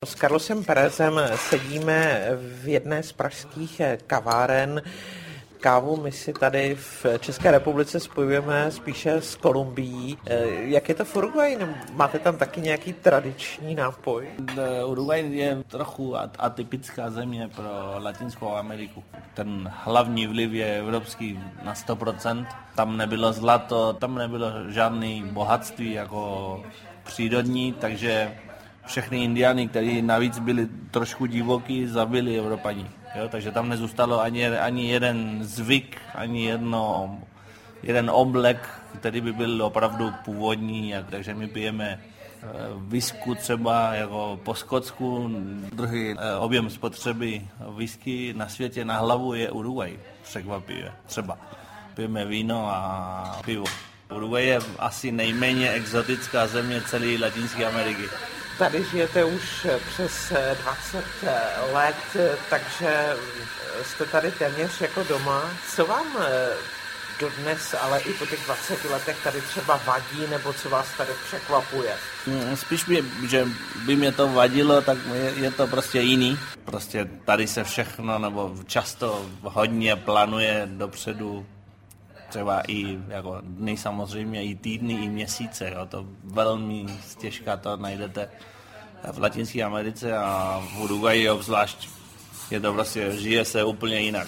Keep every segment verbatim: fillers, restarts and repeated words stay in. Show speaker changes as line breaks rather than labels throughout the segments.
S Carlosem Perezem sedíme v jedné z pražských kaváren. Kávu my si tady v České republice spojujeme spíše s Kolumbií. Jak je to v Uruguayi? Máte tam taky nějaký tradiční nápoj?
Uruguay je trochu atypická země pro Latinskou Ameriku. Ten hlavní vliv je evropský na sto procent. Tam nebylo zlato, tam nebylo žádné bohatství jako přírodní, takže všechny indiány, kteří navíc byli trošku divoký, zabili Evropani. Jo? Takže tam nezůstalo ani, ani jeden zvyk, ani jedno, jeden oblek, který by byl opravdu původní. Takže my pijeme whisky třeba jako po Skotsku. Druhý objem spotřeby whisky na světě na hlavu je Uruguay. Překvapivě. Třeba pijeme víno a pivo. Uruguay je asi nejméně exotická země celé Latinské Ameriky.
Tady žijete už přes dvacet let, takže jste tady téměř jako doma. Co vám dodnes, ale i po těch dvaceti letech tady třeba vadí, nebo co vás tady překvapuje?
Spíš by, že by mě to vadilo, tak je, je to prostě jiný. Prostě tady se všechno, nebo často hodně plánuje dopředu. Třeba i jako dny samozřejmě, i týdny, i měsíce. Jo. To velmi těžká to najdete v Latinské Americe a v Uruguayi obzvlášť. Je to prostě, žije se úplně jinak.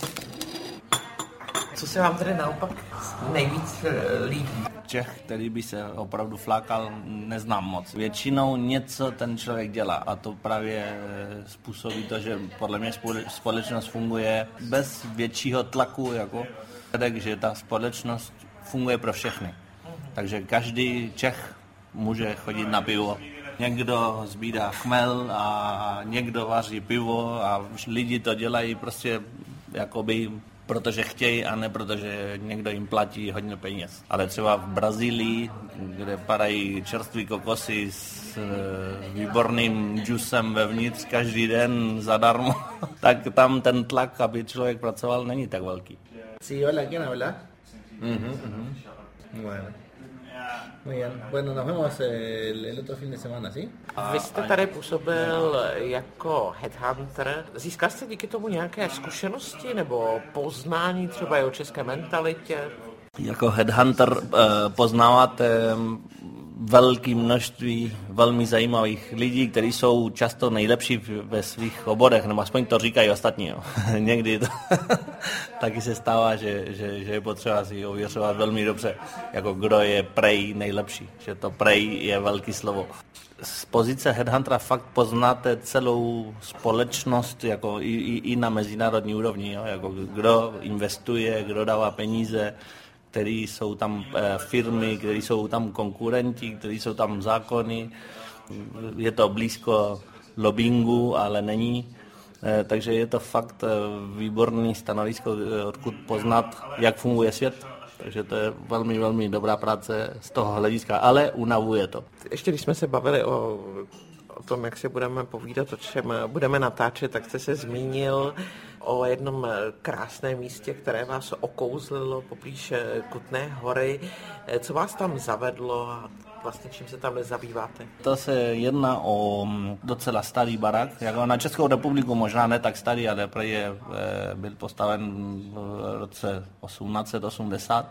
Co se vám tady naopak nejvíc líbí?
Čech, který by se opravdu flákal, neznám moc. Většinou něco ten člověk dělá a to právě způsobí to, že podle mě společnost funguje bez většího tlaku, jako že ta společnost funguje pro všechny. Takže každý Čech může chodit na pivo. Někdo sbírá chmel a někdo vaří pivo a lidi to dělají prostě jakoby protože chtějí a ne protože někdo jim platí hodně peněz. Ale třeba v Brazílii, kde padají čerství kokosy s výborným džusem vevnitř každý den zadarmo, tak tam ten tlak, aby člověk pracoval, není tak velký.
Sí, hola, ¿quién habla?
Uh-huh, uh-huh.
Bueno. Muy bien. Bueno, nos vemos el, el otro fin de semana, ¿sí?
Vy jste tady působil jako headhunter. Získal jste díky tomu nějaké zkušenosti nebo poznání třeba i o české mentalitě?
Jako headhunter poznáváte velké množství velmi zajímavých lidí, kteří jsou často nejlepší ve svých oborech, nebo aspoň to říkají ostatní. Jo. Někdy to taky se stává, že, že, že je potřeba si ověřovat velmi dobře, jako kdo je prej nejlepší, že to prej je velký slovo. Z pozice headhuntera fakt poznáte celou společnost jako i, i, i na mezinárodní úrovni, jo, jako kdo investuje, kdo dává peníze, který jsou tam firmy, které jsou tam konkurenti, které jsou tam zákony. Je to blízko lobbingu, ale není. Takže je to fakt výborný stanovisko, odkud poznat, jak funguje svět. Takže to je velmi, velmi dobrá práce z toho hlediska, ale unavuje to.
Ještě když jsme se bavili o, o tom, jak si budeme povídat, o čem budeme natáčet, tak jste se zmínil o jednom krásném místě, které vás okouzlilo poblíž Kutné Hory. Co vás tam zavedlo a vlastně čím se tam nezabýváte?
To se jedná o docela starý barák. Jako na Českou republiku možná ne tak starý, ale prej je, byl postaven v roce osmnáct set osmdesát.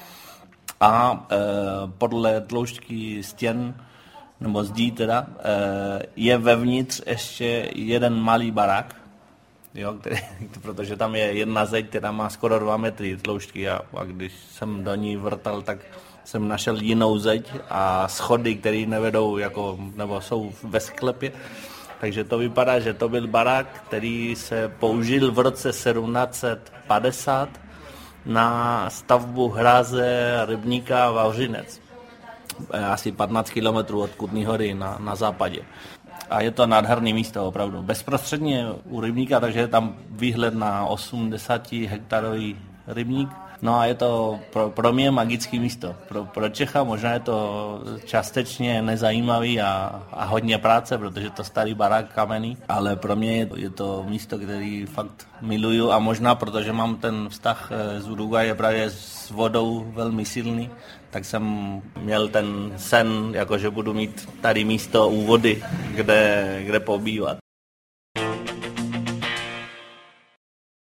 A e, podle tloušťky stěn, nebo zdí teda, e, je vevnitř ještě jeden malý barák. Jo, který, protože tam je jedna zeď, která má skoro dva metry tloušťky a, a když jsem do ní vrtal, tak jsem našel jinou zeď a schody, které nevedou, jako, nebo jsou ve sklepě. Takže to vypadá, že to byl barák, který se použil v roce sedmnáct set padesát na stavbu hráze rybníka Vavřinec. Asi patnáct kilometrů od Kutné Hory na, na západě. A je to nádherné místo opravdu. Bezprostředně u rybníka, takže je tam výhled na osmdesát hektarový rybník. No a je to pro, pro mě magické místo. Pro, pro Čecha možná je to částečně nezajímavý a, a hodně práce, protože to starý barák kamenný, ale pro mě je, je to místo, který fakt miluju a možná protože mám ten vztah z Uruguaye právě s vodou velmi silný, tak jsem měl ten sen, jako že budu mít tady místo u vody, kde, kde pobývat.